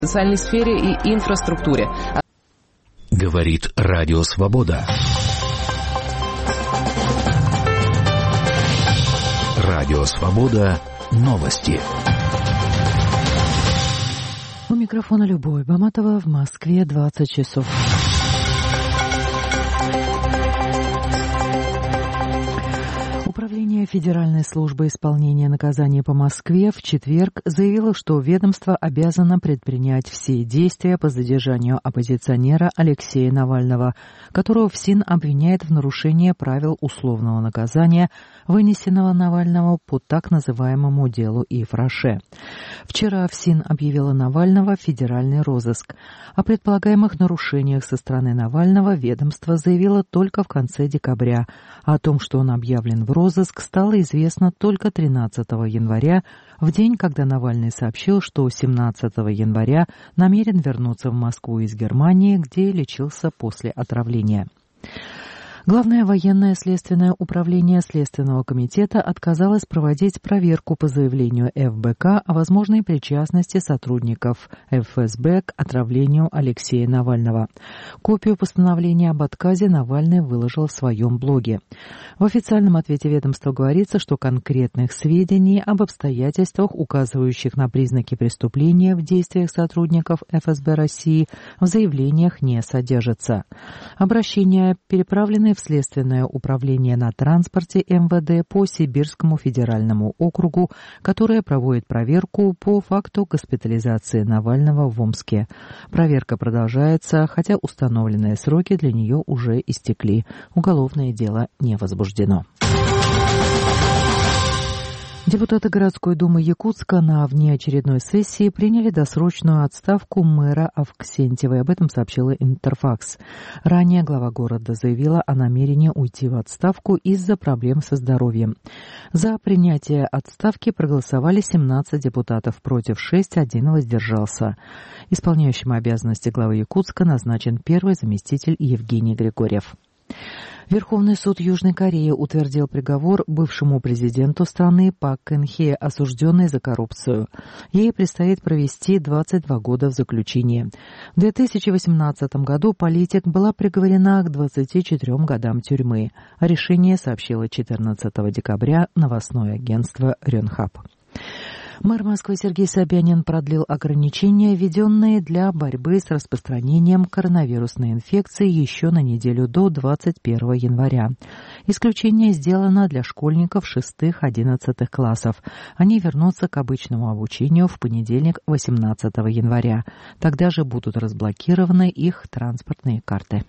В социальной сфере и инфраструктуре. Говорит Радио Свобода. Радио Свобода. Новости. У микрофона Любовь Баматова, в Москве 20 часов. Управление Федеральной службы исполнения наказаний по Москве в четверг заявило, что ведомство обязано предпринять все действия по задержанию оппозиционера Алексея Навального, которого ФСИН обвиняет в нарушении правил условного наказания, вынесенного Навального по так называемому делу Ифраше. Вчера ФСИН объявила Навального в федеральный розыск. О предполагаемых нарушениях со стороны Навального ведомство заявило только в конце декабря, а о том, что он объявлен в розыск, стало известно только 13 января, в день, когда Навальный сообщил, что 17 января намерен вернуться в Москву из Германии, где лечился после отравления. Главное военное следственное управление Следственного комитета отказалось проводить проверку по заявлению ФБК о возможной причастности сотрудников ФСБ к отравлению Алексея Навального. Копию постановления об отказе Навальный выложил в своем блоге. В официальном ответе ведомства говорится, что конкретных сведений об обстоятельствах, указывающих на признаки преступления в действиях сотрудников ФСБ России, в заявлениях не содержится. Обращения переправлены в Следственное управление на транспорте МВД по Сибирскому федеральному округу, которое проводит проверку по факту госпитализации Навального в Омске. Проверка продолжается, хотя установленные сроки для нее уже истекли. Уголовное дело не возбуждено. Депутаты городской думы Якутска на внеочередной сессии приняли досрочную отставку мэра Авксентьевой. Об этом сообщила Интерфакс. Ранее глава города заявила о намерении уйти в отставку из-за проблем со здоровьем. За принятие отставки проголосовали 17 депутатов, против 6, 1 воздержался. Исполняющим обязанности главы Якутска назначен первый заместитель Евгений Григорьев. Верховный суд Южной Кореи утвердил приговор бывшему президенту страны Пак Кын Хе, осужденной за коррупцию. Ей предстоит провести 22 года в заключении. В 2018 году политик была приговорена к 24 годам тюрьмы. Решение сообщило 14 декабря новостное агентство Рёнхап. Мэр Москвы Сергей Собянин продлил ограничения, введенные для борьбы с распространением коронавирусной инфекции еще на неделю до 21 января. Исключение сделано для школьников 6-11 классов. Они вернутся к обычному обучению в понедельник, 18 января. Тогда же будут разблокированы их транспортные карты.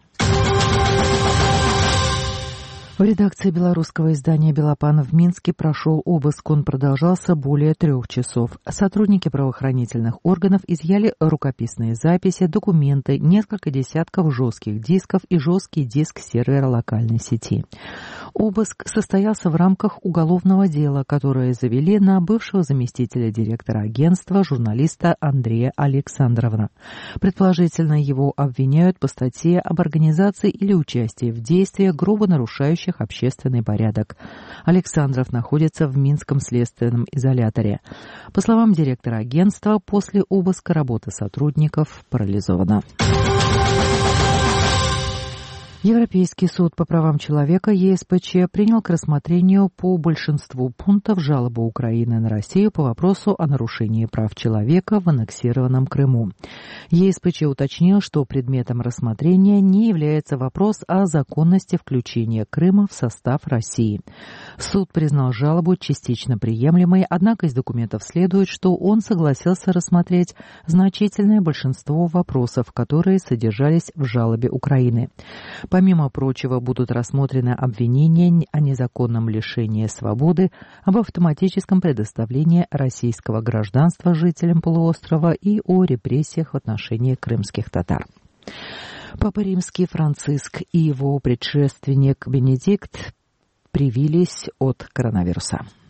В редакции белорусского издания «Белопан» в Минске прошел обыск. Он продолжался более 3 часов. Сотрудники правоохранительных органов изъяли рукописные записи, документы, несколько десятков жестких дисков и жесткий диск сервера локальной сети. Обыск состоялся в рамках уголовного дела, которое завели на бывшего заместителя директора агентства, журналиста Андрея Александрова. Предположительно, его обвиняют по статье об организации или участии в действиях, грубо нарушающих общественный порядок. Александров находится в Минском следственном изоляторе. По словам директора агентства, после обыска работа сотрудников парализована. Европейский суд по правам человека ЕСПЧ принял к рассмотрению по большинству пунктов жалобу Украины на Россию по вопросу о нарушении прав человека в аннексированном Крыму. ЕСПЧ уточнил, что предметом рассмотрения не является вопрос о законности включения Крыма в состав России. Суд признал жалобу частично приемлемой, однако из документов следует, что он согласился рассмотреть значительное большинство вопросов, которые содержались в жалобе Украины. Помимо прочего, будут рассмотрены обвинения о незаконном лишении свободы, об автоматическом предоставлении российского гражданства жителям полуострова и о репрессиях в отношении крымских татар. Папа Римский Франциск и его предшественник Бенедикт привились от коронавируса.